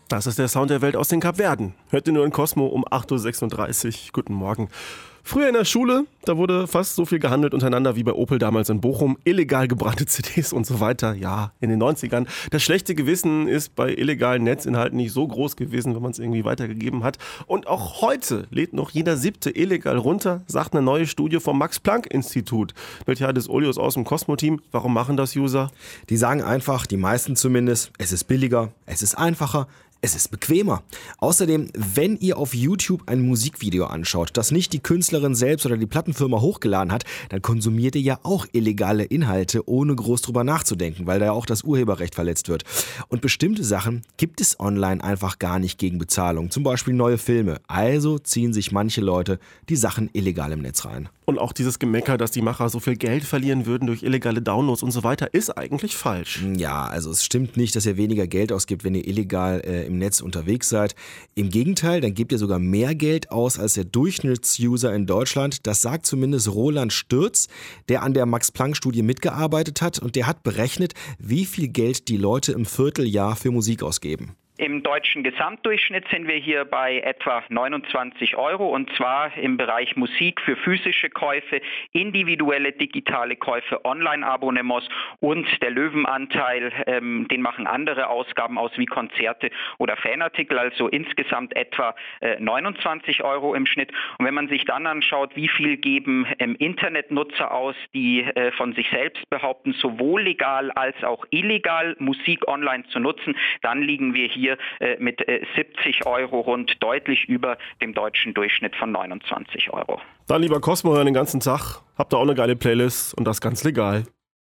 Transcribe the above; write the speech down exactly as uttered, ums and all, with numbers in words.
Das ist der Sound der Welt aus den Kapverden. Hört ihr nur in Cosmo um acht Uhr sechsunddreißig. Guten Morgen. Früher in der Schule, da wurde fast so viel gehandelt untereinander wie bei Opel damals in Bochum. Illegal gebrannte C Ds und so weiter. Ja, in den neunzigern. Das schlechte Gewissen ist bei illegalen Netzinhalten nicht so groß gewesen, wenn man es irgendwie weitergegeben hat. Und auch heute lädt noch jeder Siebte illegal runter, sagt eine neue Studie vom Max-Planck-Institut. Miltiades Olios aus dem Cosmo-Team. Warum machen das User? Die sagen einfach, die meisten zumindest, es ist billiger, es ist einfacher, es ist bequemer. Außerdem, wenn ihr auf YouTube ein Musikvideo anschaut, das nicht die Künstlerin selbst oder die Plattenfirma hochgeladen hat, dann konsumiert ihr ja auch illegale Inhalte, ohne groß drüber nachzudenken, weil da ja auch das Urheberrecht verletzt wird. Und bestimmte Sachen gibt es online einfach gar nicht gegen Bezahlung, zum Beispiel neue Filme. Also ziehen sich manche Leute die Sachen illegal im Netz rein. Und auch dieses Gemecker, dass die Macher so viel Geld verlieren würden durch illegale Downloads und so weiter, ist eigentlich falsch. Ja, also es stimmt nicht, dass ihr weniger Geld ausgibt, wenn ihr illegal äh, im Netz unterwegs seid. Im Gegenteil, dann gebt ihr sogar mehr Geld aus als der Durchschnittsuser in Deutschland. Das sagt zumindest Roland Stürz, der an der Max-Planck-Studie mitgearbeitet hat, und der hat berechnet, wie viel Geld die Leute im Vierteljahr für Musik ausgeben. Im deutschen Gesamtdurchschnitt sind wir hier bei etwa neunundzwanzig Euro, und zwar im Bereich Musik für physische Käufe, individuelle digitale Käufe, Online-Abonnements und der Löwenanteil, ähm, den machen andere Ausgaben aus wie Konzerte oder Fanartikel, also insgesamt etwa äh, neunundzwanzig Euro im Schnitt. Und wenn man sich dann anschaut, wie viel geben ähm, Internetnutzer aus, die äh, von sich selbst behaupten, sowohl legal als auch illegal Musik online zu nutzen, dann liegen wir hier mit siebzig Euro rund, deutlich über dem deutschen Durchschnitt von neunundzwanzig Euro. Dann lieber Cosmo hören den ganzen Tag. Habt ihr auch eine geile Playlist und das ganz legal.